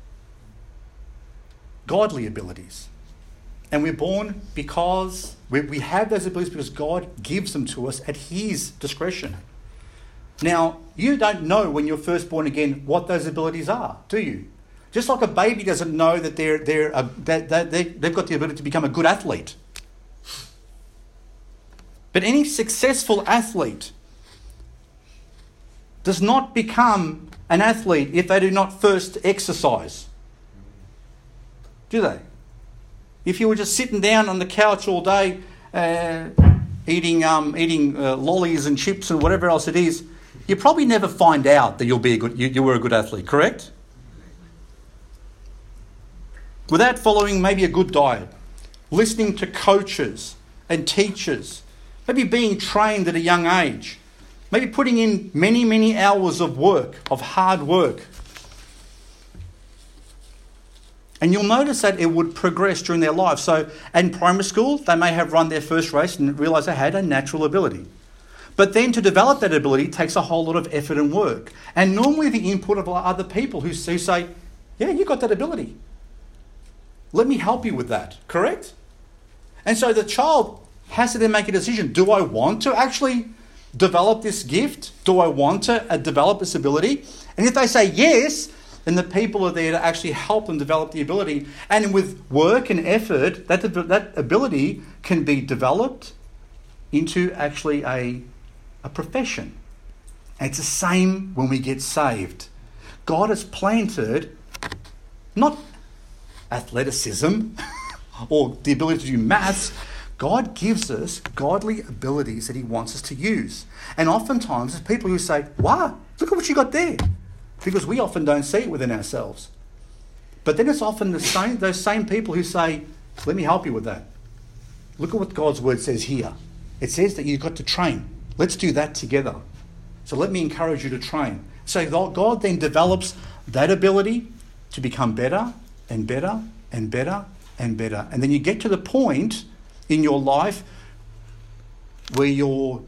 Godly abilities. And we're born because we have those abilities because God gives them to us at His discretion. Now, you don't know when you're first born again what those abilities are, do you? Just like a baby doesn't know that they've got the ability to become a good athlete. But any successful athlete does not become an athlete if they do not first exercise. Do they? If you were just sitting down on the couch all day eating lollies and chips and whatever else it is, you probably never find out that you were a good athlete, correct? Without following maybe a good diet, listening to coaches and teachers, maybe being trained at a young age, maybe putting in many, many hours of work, of hard work. And you'll notice that it would progress during their life. So in primary school, they may have run their first race and realised they had a natural ability. But then to develop that ability takes a whole lot of effort and work. And normally the input of other people who say, yeah, you got that ability. Let me help you with that, correct? And so the child has to then make a decision. Do I want to actually develop this gift? Do I want to develop this ability? And if they say yes, then the people are there to actually help them develop the ability. And with work and effort, that ability can be developed into actually a profession. And it's the same when we get saved. God has planted not athleticism or the ability to do maths. God gives us godly abilities that He wants us to use. And oftentimes there's people who say, wow, look at what you got there. Because we often don't see it within ourselves. But then it's often those same people who say, let me help you with that. Look at what God's word says here. It says that you've got to train. Let's do that together. So let me encourage you to train. So God then develops that ability to become better and better and better and better. And then you get to the point in your life where you're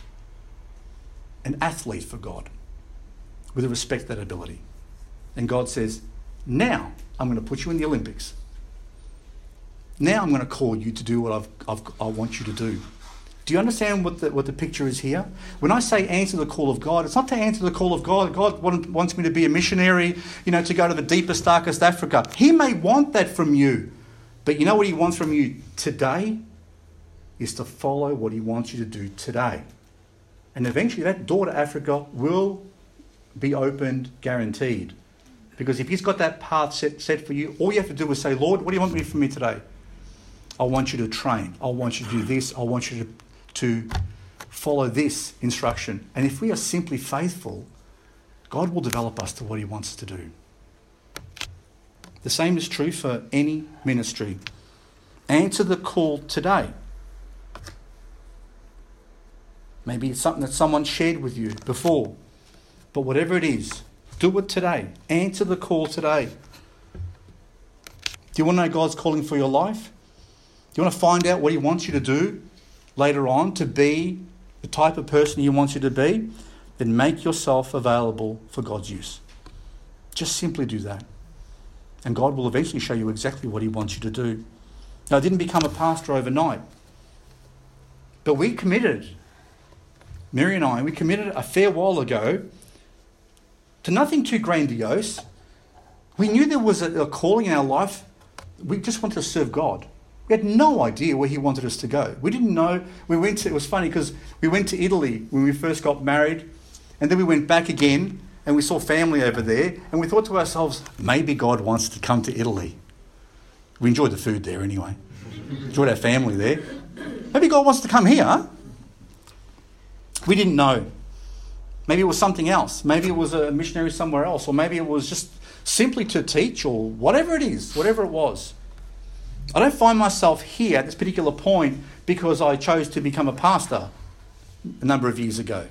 an athlete for God with respect to that ability. And God says, now I'm going to put you in the Olympics. Now I'm going to call you to do what I want you to do. Do you understand what the picture is here? When I say answer the call of God, it's not to answer the call of God. God wants me to be a missionary, to go to the deepest, darkest Africa. He may want that from you. But you know what He wants from you today? Is to follow what He wants you to do today. And eventually that door to Africa will be opened, guaranteed. Because if He's got that path set for you, all you have to do is say, Lord, what do you want from me today? I want you to train. I want you to do this. I want you to follow this instruction. And if we are simply faithful, God will develop us to what He wants us to do. The same is true for any ministry. Answer the call today. Maybe it's something that someone shared with you before. But whatever it is, do it today. Answer the call today. Do you want to know God's calling for your life? Do you want to find out what He wants you to do later on to be the type of person He wants you to be? Then make yourself available for God's use. Just simply do that. And God will eventually show you exactly what He wants you to do. Now, I didn't become a pastor overnight. But we committed, Mary and I, we committed a fair while ago to nothing too grandiose. We knew there was a calling in our life. We just wanted to serve God. We had no idea where he wanted us to go. We didn't know. It was funny because we went to Italy when we first got married, and then we went back again and we saw family over there, and we thought to ourselves, maybe God wants to come to Italy. We enjoyed the food there anyway. Enjoyed our family there. Maybe God wants to come here. We didn't know. Maybe it was something else. Maybe it was a missionary somewhere else, or maybe it was just simply to teach, or whatever it is, whatever it was. I don't find myself here at this particular point because I chose to become a pastor a number of years ago.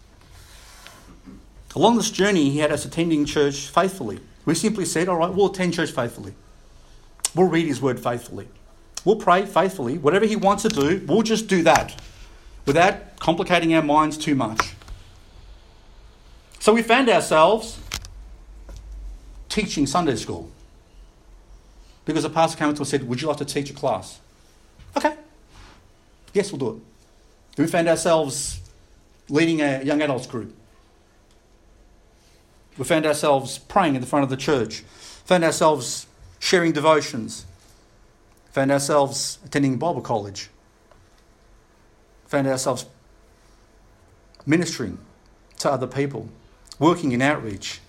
Along this journey, he had us attending church faithfully. We simply said, all right, we'll attend church faithfully. We'll read his word faithfully. We'll pray faithfully. Whatever he wants to do, we'll just do that without complicating our minds too much. So we found ourselves teaching Sunday school because a pastor came up to us and said, would you like to teach a class? Okay. Yes, we'll do it. Then we found ourselves leading a young adults group. We found ourselves praying in the front of the church. Found ourselves sharing devotions. Found ourselves attending Bible college. Found ourselves ministering to other people. Working in outreach.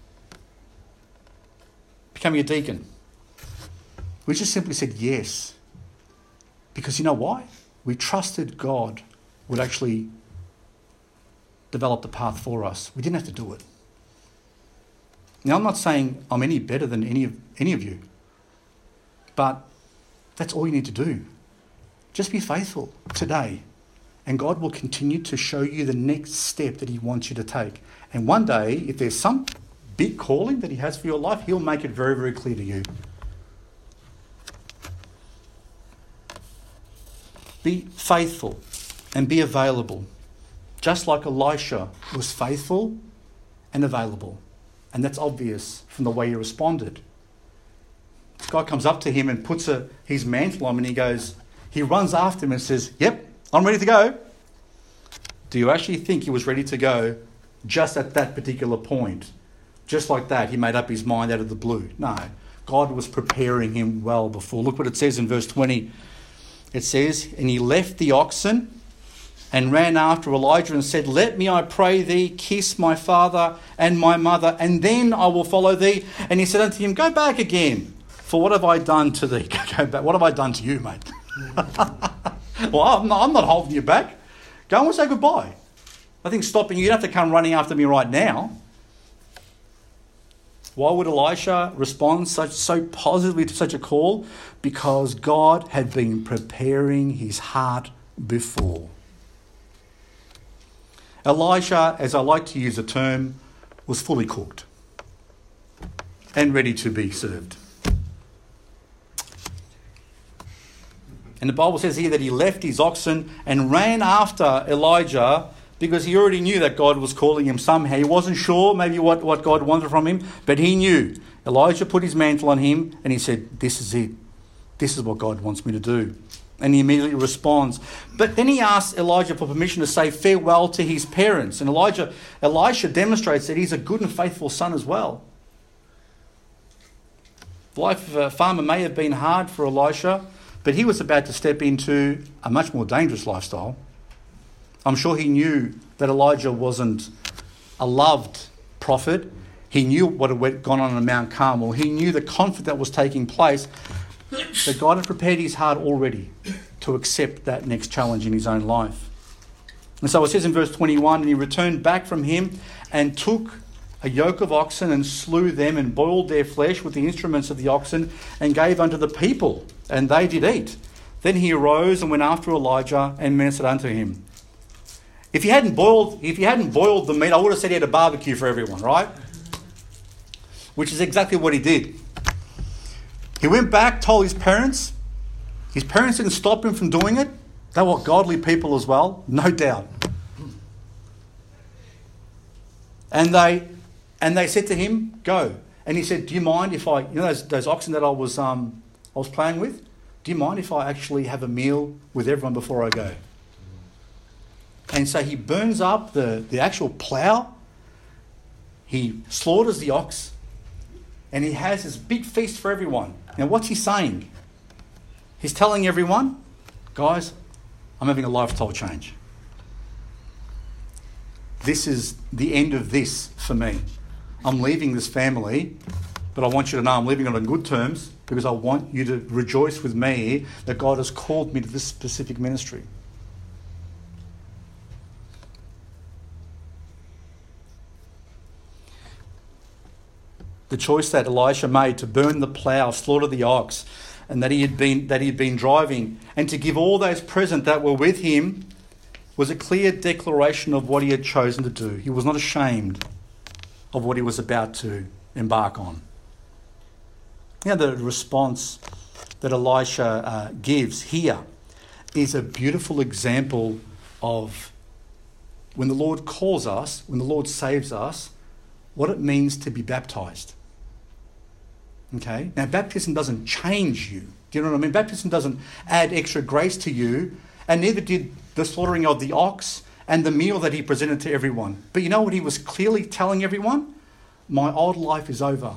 Becoming a deacon. We just simply said yes. Because you know why? We trusted God would actually develop the path for us. We didn't have to do it. Now, I'm not saying I'm any better than any of you. But that's all you need to do. Just be faithful today. And God will continue to show you the next step that he wants you to take. And one day, if there's some big calling that he has for your life, he'll make it very, very clear to you. Be faithful and be available. Just like Elisha was faithful and available. And that's obvious from the way he responded. This guy comes up to him and puts his mantle on him, and he runs after him and says, yep, I'm ready to go. Do you actually think he was ready to go just at that particular point? Just like that, he made up his mind out of the blue. No, God was preparing him well before. Look what it says in verse 20. It says, and he left the oxen and ran after Elijah and said, let me, I pray thee, kiss my father and my mother, and then I will follow thee. And he said unto him, go back again, for what have I done to thee? Go back. What have I done to you, mate? Well, I'm not holding you back. Go and say goodbye. Nothing's stopping you. You don't have to come running after me right now. Why would Elisha respond so positively to such a call? Because God had been preparing his heart before. Elisha, as I like to use the term, was fully cooked and ready to be served. And the Bible says here that he left his oxen and ran after Elijah because he already knew that God was calling him somehow. He wasn't sure maybe what God wanted from him, but he knew. Elijah put his mantle on him and he said, this is it. This is what God wants me to do. And he immediately responds. But then he asks Elijah for permission to say farewell to his parents. And Elisha demonstrates that he's a good and faithful son as well. The life of a farmer may have been hard for Elisha, but he was about to step into a much more dangerous lifestyle. I'm sure he knew that Elijah wasn't a loved prophet. He knew what had gone on Mount Carmel. He knew the conflict that was taking place. That God had prepared his heart already to accept that next challenge in his own life. And so it says in verse 21, and he returned back from him and took a yoke of oxen and slew them and boiled their flesh with the instruments of the oxen and gave unto the people, and they did eat. Then he arose and went after Elijah and ministered unto him. If he hadn't boiled the meat, I would have said he had a barbecue for everyone, right? Which is exactly what he did. He went back, told his parents. His parents didn't stop him from doing it. They were godly people as well, no doubt. And they said to him, go. And he said, do you mind if I, those oxen that I was playing with? Do you mind if I actually have a meal with everyone before I go? And so he burns up the actual plough. he slaughters the ox and he has this big feast for everyone. Now, what's he saying? He's telling everyone, guys, I'm having a lifestyle change. This is the end of this for me. I'm leaving this family, but I want you to know I'm leaving it on good terms because I want you to rejoice with me that God has called me to this specific ministry. The choice that Elisha made to burn the plough, slaughter the ox, and that he had been driving, and to give all those present that were with him, was a clear declaration of what he had chosen to do. He was not ashamed of what he was about to embark on. Now, the response that Elisha gives here is a beautiful example of when the Lord calls us, when the Lord saves us, what it means to be baptized. Okay? Now, baptism doesn't change you. Do you know what I mean? Baptism doesn't add extra grace to you, and neither did the slaughtering of the ox and the meal that he presented to everyone. But you know what he was clearly telling everyone? My old life is over.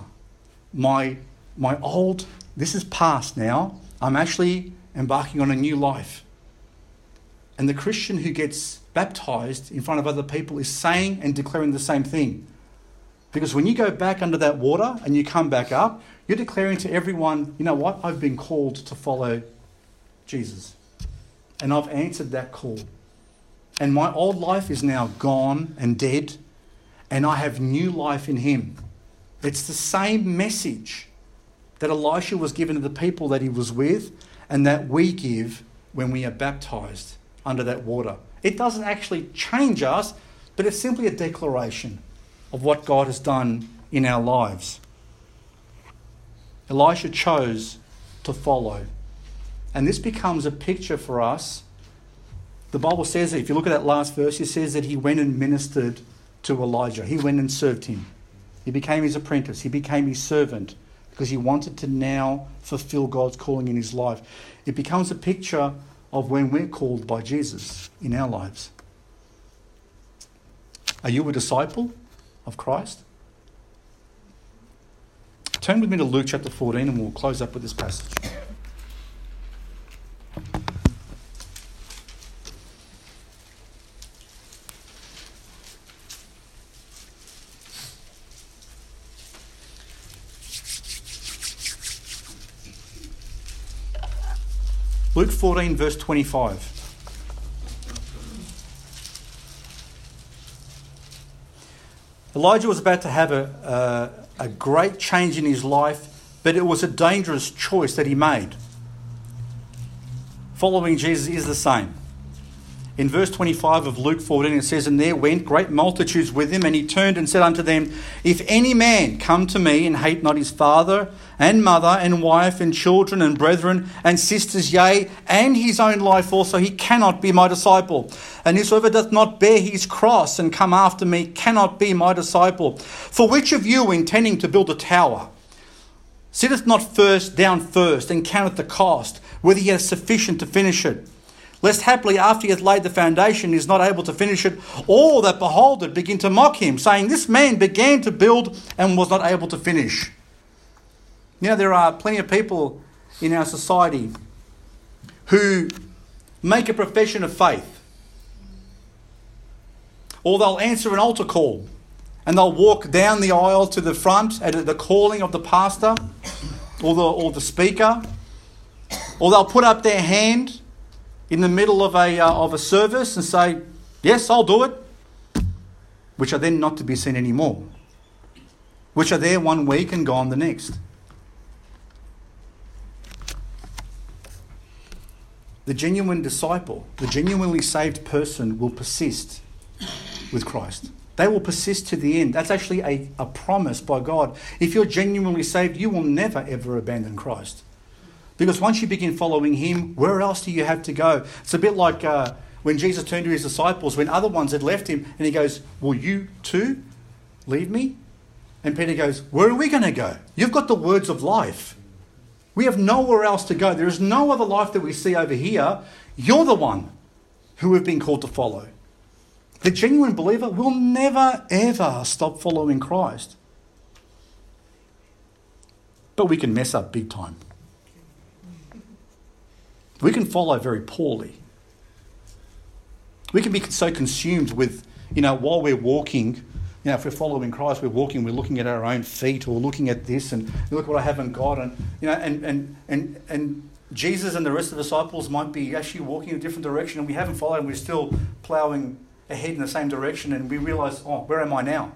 This is past now. I'm actually embarking on a new life. And the Christian who gets baptized in front of other people is saying and declaring the same thing. Because when you go back under that water and you come back up, you're declaring to everyone, you know what? I've been called to follow Jesus. And I've answered that call. And my old life is now gone and dead, and I have new life in him. It's the same message that Elisha was given to the people that he was with, and that we give when we are baptized under that water. It doesn't actually change us, but it's simply a declaration of what God has done in our lives. Elisha chose to follow. And this becomes a picture for us. The Bible says that if you look at that last verse, it says that he went and ministered to Elijah. He went and served him. He became his apprentice. He became his servant because he wanted to now fulfill God's calling in his life. It becomes a picture of when we're called by Jesus in our lives. Are you a disciple of Christ? Turn with me to Luke chapter 14 and we'll close up with this passage. Luke 14 verse 25. Elijah was about to have a great change in his life, but it was a dangerous choice that he made. Following Jesus is the same. In verse 25 of Luke 14 it says, "And there went great multitudes with him, and he turned and said unto them, If any man come to me and hate not his father and mother and wife and children and brethren and sisters, yea, and his own life also, he cannot be my disciple. And whosoever doth not bear his cross and come after me cannot be my disciple. For which of you, intending to build a tower, sitteth not down first and counteth the cost, whether he has sufficient to finish it? Lest haply after he hath laid the foundation, he is not able to finish it, all that behold it begin to mock him, saying, This man began to build and was not able to finish." You know, there are plenty of people in our society who make a profession of faith. Or they'll answer an altar call and they'll walk down the aisle to the front at the calling of the pastor or the speaker. Or they'll put up their hand in the middle of a service and say, "Yes, I'll do it," which are then not to be seen anymore, which are there one week and gone the next. The genuine disciple, the genuinely saved person will persist with Christ. They will persist to the end. That's actually a promise by God. If you're genuinely saved, you will never ever abandon Christ. Because once you begin following him, where else do you have to go? It's a bit like when Jesus turned to his disciples, when other ones had left him, and he goes, "Will you too leave me?" And Peter goes, "Where are we going to go? You've got the words of life. We have nowhere else to go. There is no other life that we see over here. You're the one who we've been called to follow." The genuine believer will never, ever stop following Christ. But we can mess up big time. We can follow very poorly. We can be so consumed with, while we're walking, if we're following Christ, we're walking, we're looking at our own feet or looking at this and look what I haven't got. And Jesus and the rest of the disciples might be actually walking in a different direction and we haven't followed and we're still ploughing ahead in the same direction and we realise, where am I now?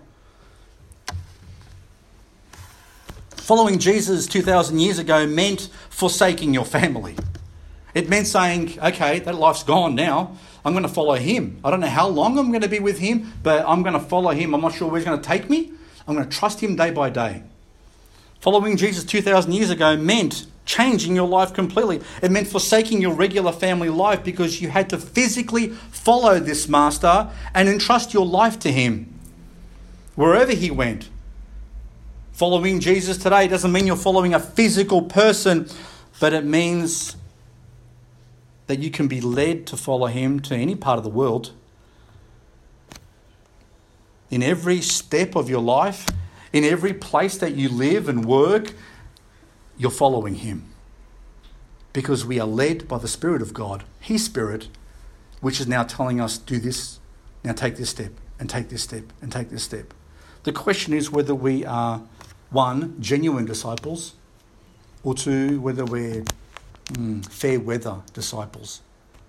Following Jesus 2,000 years ago meant forsaking your family. It meant saying, okay, that life's gone now. I'm going to follow him. I don't know how long I'm going to be with him, but I'm going to follow him. I'm not sure where he's going to take me. I'm going to trust him day by day. Following Jesus 2,000 years ago meant changing your life completely. It meant forsaking your regular family life because you had to physically follow this master and entrust your life to him wherever he went. Following Jesus today doesn't mean you're following a physical person, but it means that you can be led to follow him to any part of the world. In every step of your life, in every place that you live and work, you're following him. Because we are led by the Spirit of God, his Spirit, which is now telling us, do this, now take this step, and take this step, and take this step. The question is whether we are, one, genuine disciples, or two, whether we're fair weather disciples.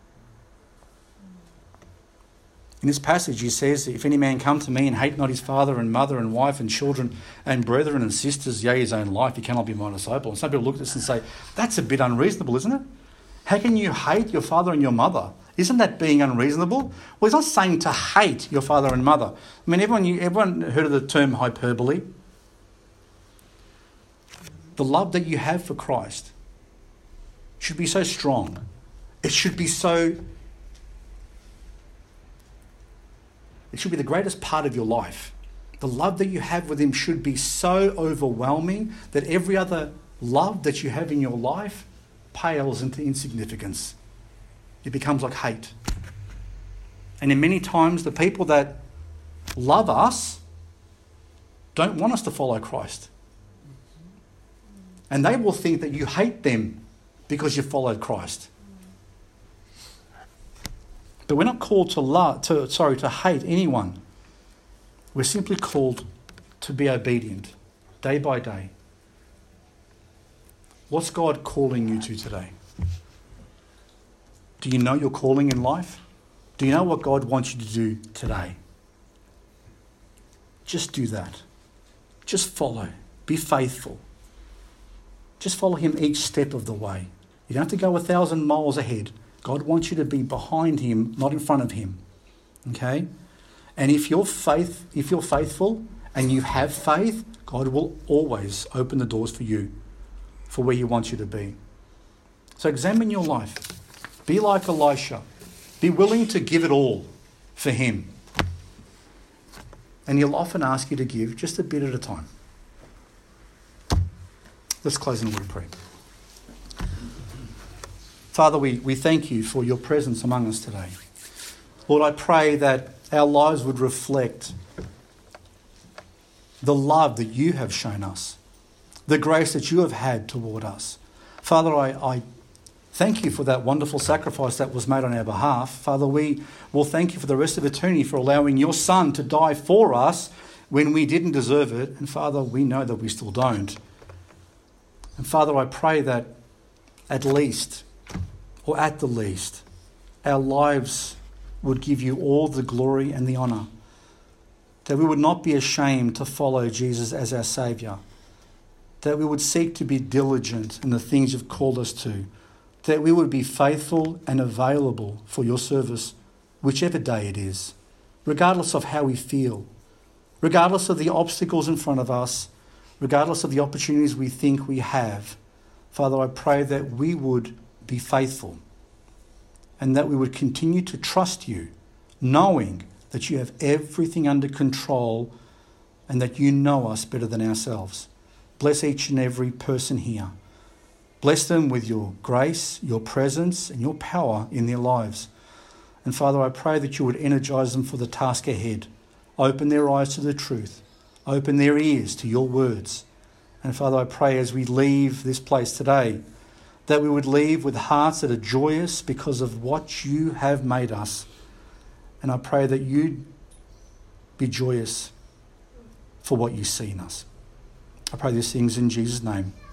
In this passage he says, if any man come to me and hate not his father and mother and wife and children and brethren and sisters, yea, his own life, he cannot be my disciple. And some people look at this and say, that's a bit unreasonable, isn't it? How can you hate your father and your mother? Isn't that being unreasonable? Well, he's not saying to hate your father and mother. I mean, everyone heard of the term hyperbole? The love that you have for Christ should be so strong. It should be the greatest part of your life. The love that you have with him should be so overwhelming that every other love that you have in your life pales into insignificance. It becomes like hate. And in many times, the people that love us don't want us to follow Christ. And they will think that you hate them because you followed Christ. But we're not called to hate anyone. We're simply called to be obedient day by day. What's God calling you to today? Do you know your calling in life? Do you know what God wants you to do today? Just do that. Just follow. Be faithful. Just follow him each step of the way. You don't have to go 1,000 miles ahead. God wants you to be behind him, not in front of him. Okay? And if you're faithful and you have faith, God will always open the doors for you, for where he wants you to be. So examine your life. Be like Elisha. Be willing to give it all for him. And he'll often ask you to give just a bit at a time. Let's close in a word of prayer. Father, we thank you for your presence among us today. Lord, I pray that our lives would reflect the love that you have shown us, the grace that you have had toward us. Father, I thank you for that wonderful sacrifice that was made on our behalf. Father, we will thank you for the rest of eternity for allowing your Son to die for us when we didn't deserve it. And Father, we know that we still don't. And Father, I pray that at the least, our lives would give you all the glory and the honour. That we would not be ashamed to follow Jesus as our Saviour. That we would seek to be diligent in the things you've called us to. That we would be faithful and available for your service, whichever day it is, regardless of how we feel, regardless of the obstacles in front of us, regardless of the opportunities we think we have. Father, I pray that we would be faithful and that we would continue to trust you, knowing that you have everything under control and that you know us better than ourselves. Bless each and every person here. Bless them with your grace, your presence, and your power in their lives. And Father, I pray that you would energise them for the task ahead. Open their eyes to the truth. Open their ears to your words. And Father, I pray as we leave this place today, that we would leave with hearts that are joyous because of what you have made us. And I pray that you'd be joyous for what you see in us. I pray these things in Jesus' name.